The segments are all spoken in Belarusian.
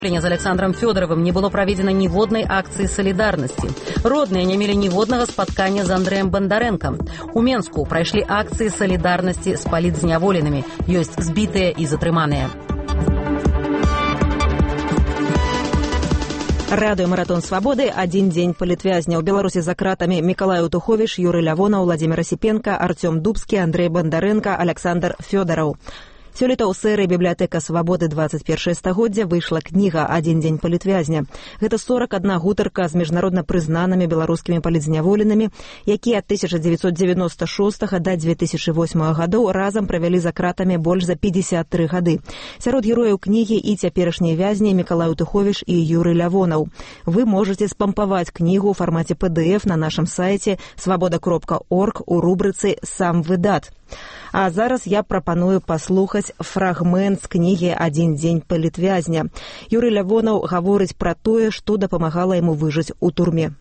З Александром Фёдоровым не было проведено ніводнай акцыі салідарнасці. Родныя не мелі ніводнага спаткання з Андрэем Бандарэнкам. У Менску прайшлі акцыі салідарнасці з палітзняволенымі. Ёсць збітыя і затрыманыя. Радыё «Маратон свабоды». Адзін дзень палітвязня. У Беларусі за кратамі Мікалай Утуховіч, Юрый Лявонаў, Владзімир Асіпенка, Артём Дубскі, Андрэй Бандарэнка, Александр Фёдораў. Сёлета ў серыі «Бібліятэка свабоды 21 стагоддзя» выйшла кніга «Адзін дзень палітвязня». Гэта 41 гутарка з міжнародна прызнанымі беларускімі палітзняволенымі, якія ад 1996 да 2008 гадоў разам правялі за кратамі больш за 53 гады. Сярод герояў кнігі і цяперашнія вязні Мікалай Утуховіч і Юрый Лявонаў. Вы можаце спампаваць кнігу ў фармаце PDF на нашым сайце свабода.орг у рубрыцы «Сам выдат». А зараз я прапаную паслухаць фрагмент з кнігі «Адзін дзень палітвязня». Юрый Лявонаў гаворыць пра тое, што дапамагала яму выжыць у турме.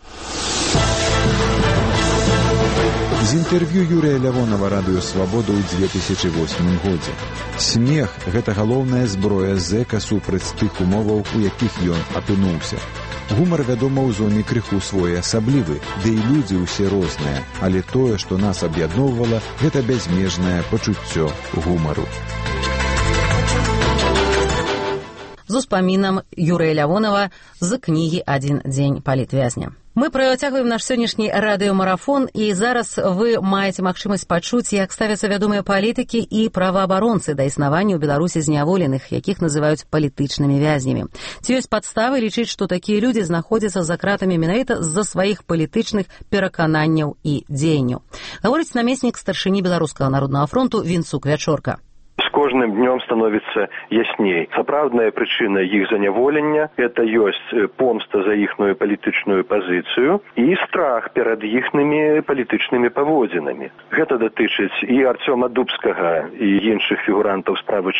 З інтэрв'ю Юрыя Лявонава радыё «Свабода» ў 2008 годзе. Смех – гэта галоўная зброя зэка супраць тых умоваў, у якіх ён апынуўся. Гумар, вядома, у зоне крыху своеасаблівы, ды і людзі ўсе розныя, але тое, што нас аб'ядноўвала, гэта бязмежнае пачуццё гумару. З успамінам Юрыя Лявонава з кнігі «Адзін дзень палітвязня». Мы працягваем наш сённяшні радыёмарафон, і зараз вы маеце магчымасць пачуць, як ставяцца вядомыя палітыкі і праваабаронцы да існавання ў Беларусі зняволеных, якіх называюць палітычнымі вязнямі. Ці ёсць падставы лічыць, што такія людзі знаходзяцца за кратамі менавіта з-за сваіх палітычных перакананняў і дзеянняў. Гаворыць намеснік старшыні Беларускага народнага фронту Вінцук Вячорка. З кожным днем становіцца ясней. Сапраўдная прычына іх заняволення – это ёсць помста за іхную палітычную пазіцыю і страх перад іхнымі палітычнымі паводзінамі. Гэта датычыць і Артёма Дубскага, і іншых фігурантаў справы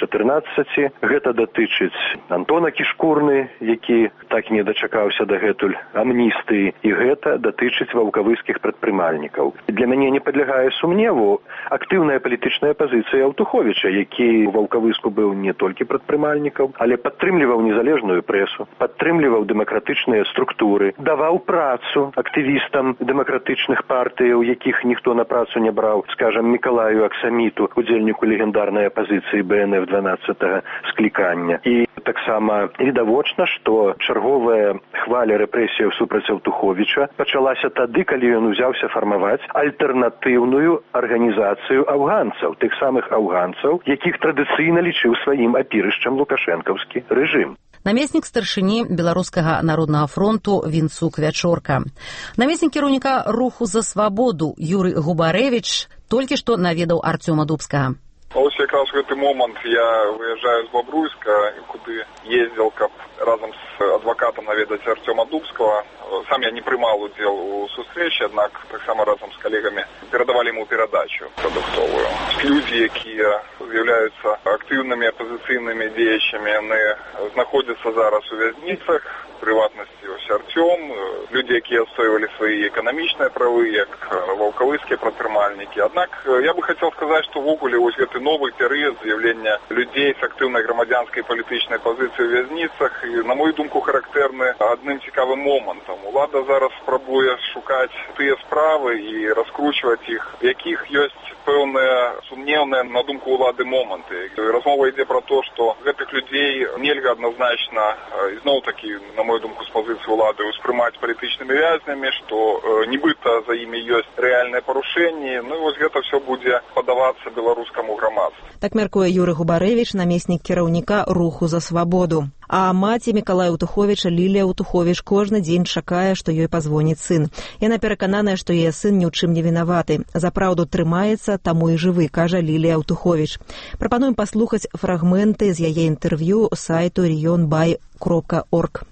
14, гэта датычыць Антона Кішкурны, які так і не дачакаўся дагэтуль амністыі, і гэта датычыць ваўкавыскіх прадпрымальнікаў. Для мяне не падлягае сумневу актыўная палітычная пазіцыя Утуховіча, які у Ваўкавыску быў не толькі прадпрымальнікаў, але падтрымліваў незалежную прэсу, падтрымліваў дэмакратычныя структуры, даваў працу актывістам дэмакратычных партыяў, якіх ніхто на працу не браў, скажам, Мікалаю Аксаміту, удзельніку легендарнай апазіцыі БНФ 12-го склікання. І таксама відавочна, што чарговая хваля рэпрэсіяў супраць Утуховіча пачалася тады, калі ён узяўся фармаваць альтэрнатыўную арганізацыю афганцаў, тых самых афганцаў, якіх традыцыйна лічыў сваім апірышчам лукашэнкаўскі рэжым. Намеснік старшыні Беларускага народнага фронту Вінцук Вячорка. Намеснік кіраўніка руху за свабоду Юрый Губарэвіч толькі што наведаў Артёма Дубскага. Ось якраз в гэты момант я выязджаю з Бобруйска, куды ездзіў, каб разам з адвакатам наведаць Артёма Дубскага. Сам я не прымаў удзел у сустрэчы, аднак таксама разам з калегамі перадавалі яму перадачу прадуктовую. Людзі, якія з'яўляюцца актыўнымі апазіцыйнымі дзеячамі, яны знаходзяцца зараз у вязніцах, в прыватнасці ось Артём, людзі, якія адстойвалі свае эканамічныя правы, як ваўкавыскія прадпрымальнікі. Аднак я бы хацеў сказаць, што ввогуле вось гэты новы перыяд з'яўлення людзей з актыўнай грамадзянскай палітычнай пазіцыі ў вязніцах, і, на мою думку, характэрны адным цікавым момантам. Улада зараз спрабуе шукаць тыя справы і раскручваць іх, якіх ёсць пэўныя сумнеўныя, на думку улады, моманты. Размова ідзе пра то, што гэтых людзей нельга адназначна, ізноў-такі, на мою думку, з пазіцыі улады успрымаць палітычнымі вязнямі, што нібыта за імі ёсць рэальныя парушэнні. Ну і вось гэта ўсё будзе падавацца беларускаму грамадству. Так мяркуе Юрый Губарэвіч, намеснік кіраўніка руху за свабоду. А маці Мікалая Утуховіча, Лілія Утуховіч, кожны дзень чакае, што ёй пазвоніць сын. Яна перакананая, што яе сын ні ў чым не вінаваты. За праўду трымаецца, таму і жывы, кажа Лілія Утуховіч. Прапануем паслухаць фрагменты з яе інтэрв'ю сайту regionby.org.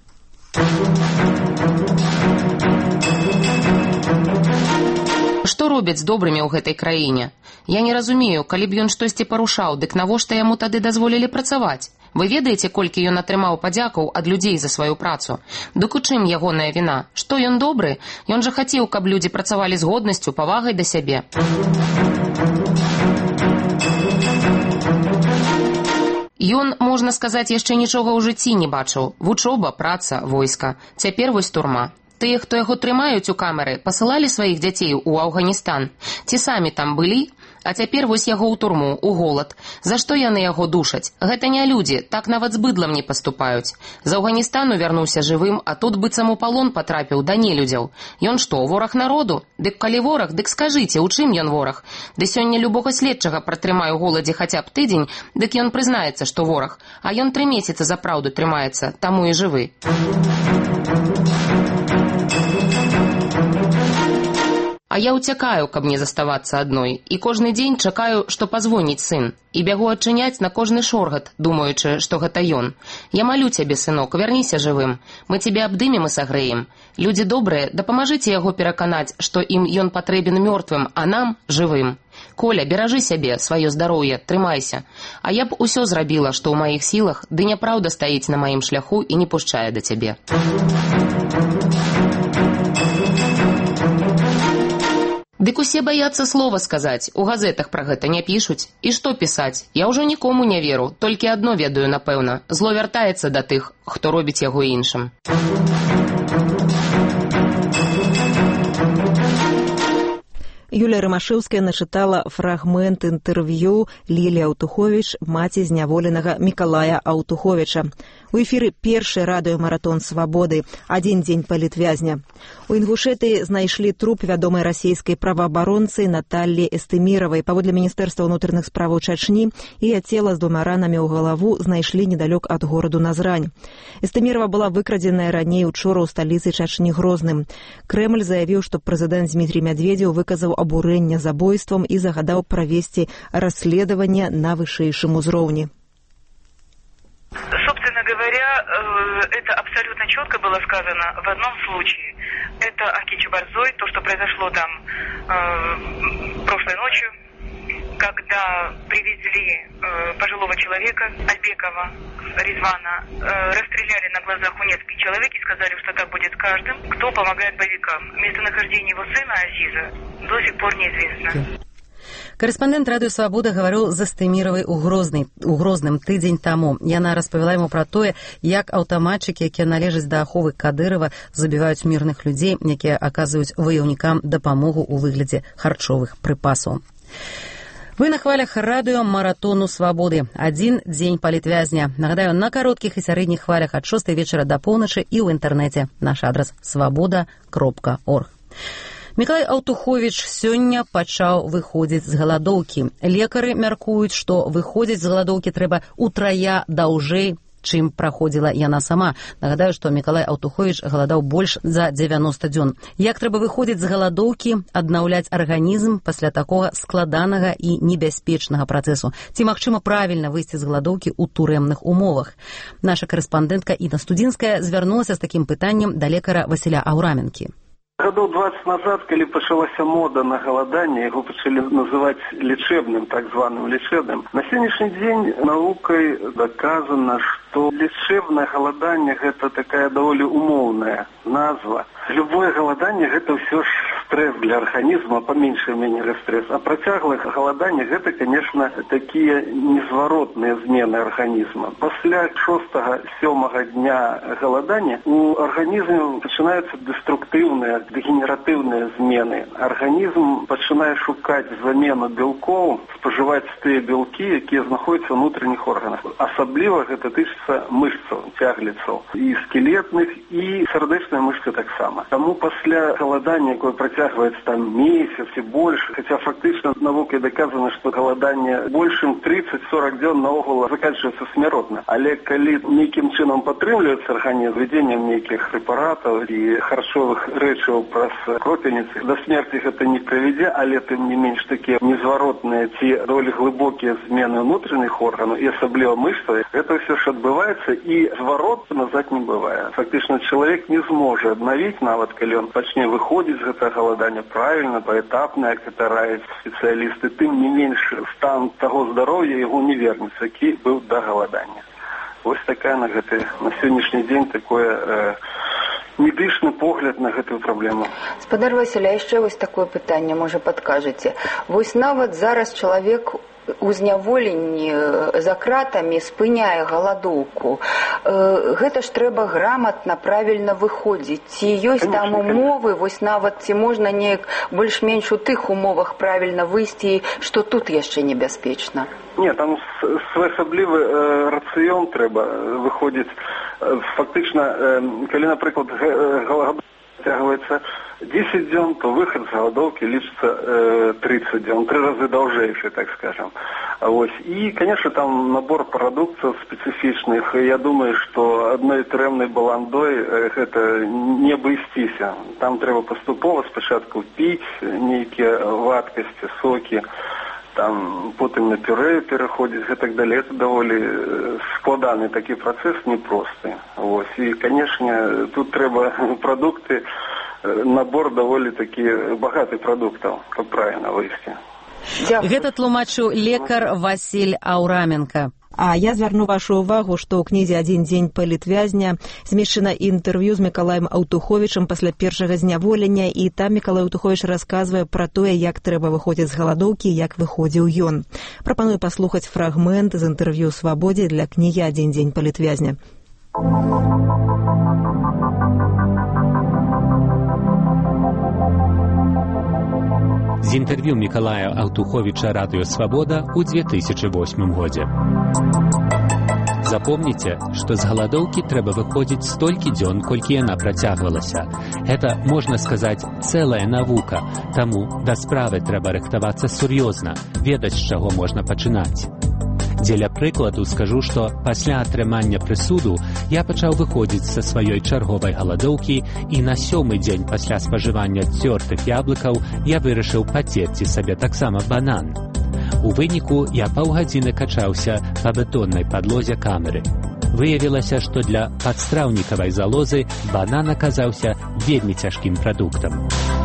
Што робяць з добрымі ў гэтай краіне? Я не разумею, калі б ён штосьці парушаў, дык навошта яму тады дазволілі працаваць? Вы ведаеце, колькі ён атрымаў падзякаў ад людзей за сваю працу? Дык у чым ягоная віна? Што ён добры? Ён жа хацеў, каб людзі працавалі з годнасцю, павагай да сябе. Ён, можна сказаць, яшчэ нічога ў жыцці не бачыў. Вучоба, праца, войска. Цяпер вось турма. Тыя, хто яго трымаюць у камеры, пасылалі сваіх дзяцей у Афганістан. Ці самі там былі? А цяпер вось яго ў турму, у голад. За што яны яго душаць? Гэта не людзі, так нават з быдлам не паступаюць. З Афганістану вярнуўся жывым, а тут быццам у палон патрапіў да нелюдзяў. Ён што, вораг народу? Дык калі вораг, дык скажыце, у чым ён вораг? Ды сёння любога следчага пратрымаю ў голадзе хаця б тыдзень, дык ён прызнаецца, што вораг. А ён 3 месяцы за праўду трымаецца, таму і жывы. А я уцякаю, каб не заставацца адной, і кожны дзень чакаю, што пазвоніць сын, і бягу адчыняць на кожны шоргат, думаючы, што гэта ён. Я малю цябе, сынок, вярніся жывым. Мы цябе абдымем і сагрэем. Людзі добрыя, дапамажыце яго пераканаць, што ім ён патрэбен мёртвым, а нам жывым. Коля, беражы сябе, сваё здароўе, трымайся. А я б усё зрабіла, што ў маіх сілах, ды няпраўда стаіць на маім шляху і не пушчае да цябе. Дык усе баяцца слова сказаць, у газетах пра гэта не пішуць. І што пісаць? Я ўжо нікому не веру, толькі адно ведаю, напэўна. Зло вяртаецца да тых, хто робіць яго іншым. Юлія Рымашэўская начытала фрагмент інтэрв'ю Лілі Аўтуховіч, маці зняволенага Мікалая Аўтуховіча. У эфіры першы радыёмаратон «Свабоды», адзін дзень палітвязня. У Інгушэтыі знайшлі труп вядомай расійскай праваабаронцы Наталлі Эстэміравай. Паводле Міністэрства ўнутраных справаў Чачні, яе цела з 2 ранамі ў галаву знайшлі недалёк ад гораду Назрань. Эстэмірава была выкрадзеная раней учора ў сталіцы Чачні Грозным. Крэмль заявіў, што прэзідэнт Дмітрий Медведзеў выказаў абурэнне забойствам і загадаў правесці расследаванне на вышэйшым узроўні. Собственно говоря, это абсолютно четко было сказано в одном случае. Это Акичи-Борзой, то, что произошло там прошлой ночью, когда привезли пожилого человека, Альбекова, Резвана, расстреляли на глазах у нескольких человек и сказали, что так будет с каждым, кто помогает боевикам. Местонахождение его сына Азиза до сих пор неизвестно. Карэспандэнт радыё «Свабода» гаварыў з Эстэміравай у Грозным тыдзень таму. Яна распавяла яму пра тое, як аўтаматчыкі, якія належаць да аховы Кадырова, забіваюць мірных людзей, якія аказваюць ваяўнікам дапамогу ў выглядзе харчовых прыпасаў. Вы на хвалях радыё-маратону «Свабоды». Адзін дзень палітвязня. Нагадаю, на кароткіх і сярэдніх хвалях ад 6 вечара да поўначы і ў інтэрнэце. Наш адрас свабода.орг. Мікалай Аўтуховіч сёння пачаў выходзіць з галадоўкі. Лекары мяркуюць, што выходзіць з галадоўкі трэба утрая даўжэй, чым праходзіла яна сама. Нагадаю, што Мікалай Аўтуховіч галадаў больш за 90 дзён. Як трэба выходзіць з галадоўкі, аднаўляць арганізм пасля такога складанага і небяспечнага працэсу? Ці магчыма правільна выйсці з галадоўкі ў турэмных умовах? Наша карэспандэнтка Інна Студзінская звярнулася з такім пытаннем да лекара Васіля Аўраменкі. Гадоў 20 назад, калі пачалася мода на галаданне, яго пачалі называць лечебным, так званым лечебным. На сённяшні дзень навукай доказана, што лечебнае галаданне гэта такая даволі умоўная назва. Любое галаданне гэта ўсё ж стресс для арганізма, па меншай мере стресс. А працяглае галаданне гэта, конечно, такія незваротныя змены арганізма. Пасля 6-7 дня галадання у арганізме пачынаюцца дэструктыўныя, дэгенератыўныя змены. Арганізм пачынае шукаць замену бялкоў, спажываць тыя бялкі, якія знаходзяцца ў унутраных органах. Асабліва гэта тычыцца мышцаў, цягліцаў, і скелетных, і сардэчныя мышцы таксама. Таму пасля галадання, якое працягваецца там месяц і больш, хаця фактычна навукай даказана, што галаданне большым 30-40 дзён наогул заканчваецца смяротна. Але калі нейкім чынам падтрымліваецца арганізм введзеннем нейкіх прэпаратаў і харчовых рэчываў праз кропельніцы, да смерці гэта не прывядзе, але тым не менш такія незваротныя ці даволі глыбокія змены ўнутраных органаў і асабліва мышцаў, гэта ўсё ж адбываецца і зварот назад не бывае. Фактычна чалавек не зможа аднавіць, нават калі ён пачне выходзіць з гэтага галадання правільна, паэтапна, як гэта раяць спецыялісты, тым не менш стан таго здароўя яго не вернецца, які быў да галадання. Вось такая на сённяшні дзень такое медычны погляд на гэтую праблему. Спадар Васіля, яшчэ вось такое пытанне, можа, падкажаце. Вось нават зараз чалавек у зняволенні за кратамі спыняе галадоўку. Гэта ж трэба грамотна, правільна выходзіць. Ці ёсць там умовы, вось нават ці можна неяк больш-менш у тых умовах правільна выйсці, што тут яшчэ небяспечна? Не, там своеасаблівы рацыён трэба выходзіць. Фактычна, калі, напрыклад, галадоўка цягваецца 10 дзён, то выход з галадоўкі лічыцца 30 дзён, 3 разы даўжэйшы, так скажем. Вось. І, конечно, там набор прадуктаў спецыфічных. Я думаю, што адной трэмнай баландой гэта не абысціся. Там трэба паступова спачатку піць нейкія вадкасці, сокі, там потым на пюрэ пераходзіць, гэтак далей. Это даволі складаны такі працэс, непросты. Вось. І, конечно, тут трэба прадукты, набор даволі такі багаты прадуктаў, каб правільна выйсці. Гэта тлумачыў лекар Васіль Аўраменка. А я звярну вашу ўвагу, што ў кнізе «Адзін дзень палітвязня» змешчана інтэрв'ю з Мікалаем Аўтуховічам пасля першага зняволення, і там Мікалай Аўтуховіч расказвае пра тое, як трэба выходзіць з галадоўкі, як выходзіў ён. Прапаную паслухаць фрагмент з інтэрв'ю «Свабодзе» для кнігі «Адзін дзень палітвязня». З інтэрв'ю Мікалая Аўтуховіча «Радыё Свабода» ў 2008 годзе. Запомніце, што з галадоўкі трэба выходзіць столькі дзён, колькі яна працягвалася. Гэта, можна сказаць, цэлая навука, таму да справы трэба рыхтавацца сур'ёзна, ведаць, з чаго можна пачынаць. Дзеля прыкладу скажу, што пасля атрымання прысуду я пачаў выходзіць са сваёй чарговай галадоўкі, і на 7-й дзень пасля спажывання цёртых яблыкаў я вырашыў пацерці сабе таксама банан. У выніку я паўгадзіны качаўся па бетоннай падлозе камеры. Выявілася, што для падстраўнікавай залозы банан аказаўся вельмі цяжкім прадуктам.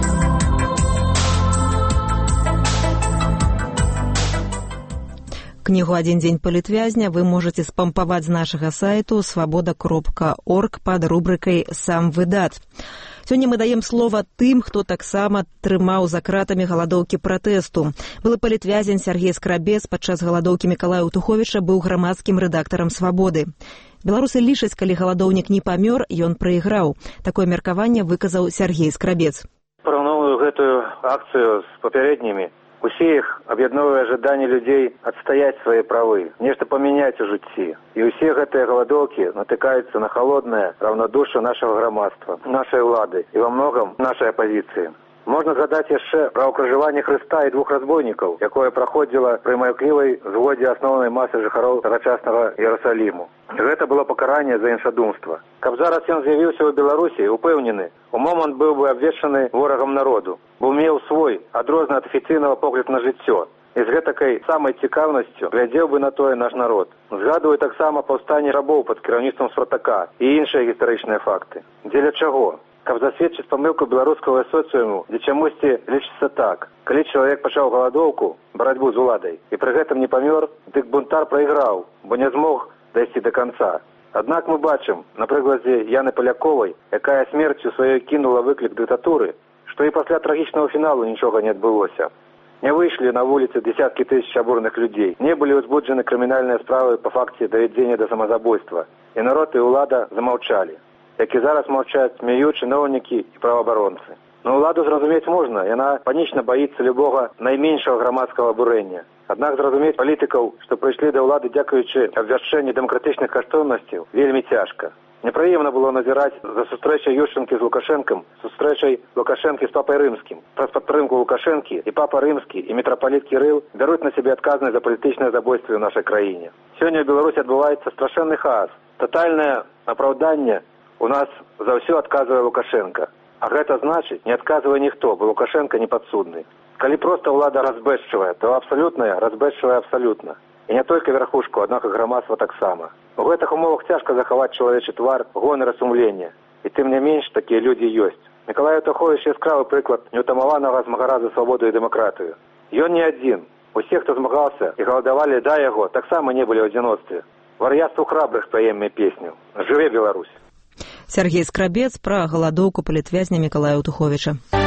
Кнігу «Адзін дзень палітвязня» вы можаце спампаваць з нашага сайту svoboda.org пад рубрыкай «Сам выдат». Сёння мы даем слова тым, хто таксама трымаў за кратамі галадоўкі пратэсту. Былы палітвязень Сяргей Скрабец падчас галадоўкі Мікалая Аўтуховіча быў грамадскім рэдактарам «Свабоды». Беларусы лічаць, калі галадоўнік не памёр, ён прайграў. Такое меркаванне выказаў Сяргей Скрабец. Параўноўваю гэтую акцыю з папярэднімі. Усе іх аб'ядноўвае жаданне людзей адстаяць свае правы, нешта памяняць у жыцці. І ўсе гэтыя галадоўкі натыкаюцца на халоднае раўнадушие нашага грамадства, нашай улады і во многом нашай апазіцыі. Можна згадаць яшчэ пра ўкрыжаванне Хрыста і 2 разбойнікаў, якое праходзіла пры маўклівай згодзе асноўнай масы жыхароў тагачаснага Іерусаліму. Гэта было пакаранне за іншадумства. Каб зараз ён з'явіўся ў Беларусі, упэўнены, у момант быў бы абвешчаны ворагам народу, бо меў свой, адрозны ад афіцыйнага погляд на жыццё. І з гэтакай самай цікаўнасцю глядзеў бы на тое наш народ. Згадваю таксама паўстанне рабоў пад кіраўніцтвам Спартака і іншыя гістарычныя факты. Дзеля чаго? Каб засведчыць памылку беларускага соцыуму, дзе чамусьці лічыцца так. Калі чалавек пачаў галадоўку, барацьбу з уладай, і пры гэтым не памёр, дык бунтар прайграў, бо не змог дайсці да канца. Аднак мы бачым, на прыкладзе Яны Паляковай, якая смерцю сваёй кінула выклік дыктатуры, што і пасля трагічнага фіналу нічога не адбылося. Не выйшлі на вуліцы дзесяткі тысяч абурных людзей, не былі ўзбуджаны крымінальныя справы па факце давядзення да самазабойства, і народ і ўлада замаўчалі. Як і зараз маўчаць СМЮ, чыноўнікі і праваабаронцы. Но ўладу зразумець можна, яна панічна баіцца любога найменшага грамадскага абурэння. Аднак зразумець палітыкаў, што прыйшлі да ўлады дзякуючы абвяшчэнню дэмакратычных каштоўнасцяў, вельмі цяжка. Непрыемна было назіраць за сустрэчай Ющенкі з Лукашэнкам, сустрэчай Лукашэнкі з папай рымскім. Праз падтрымку Лукашэнкі і папа рымскі і мітрапаліт Кірыл бяруць на сябе адказнасць за палітычнае забойстве ў нашай краіне. Сёння ў Беларусі адбываецца страшэнны хаос. Татальнае апраўданне у нас за ўсё адказвае Лукашенко. А гэта значыць, не адказвае ніхто, бо Лукашенко не падсудны. Калі проста ўлада разбэшчывае, то абсалютная разбэшчывае абсалютна. І не толькі верхушку, аднак і грамадства таксама. У гэтых умовах цяжка захаваць чалавечы твар, гонар і сумленне. І тым не менш такія людзі ёсць. Мікалай Аўтуховіч яскравы прыклад неўтамаванага змагара за свабоду і дэмакратыю. Ён не адзін. Усе, хто змагаўся і галадавалі да яго, таксама не былі ў адзіноцтве. Вар'яцтву храбрых спаемме песню. Жыве Беларусь! Сяргей Скрабец пра галадоўку палітвязня Мікалая Аўтуховіча.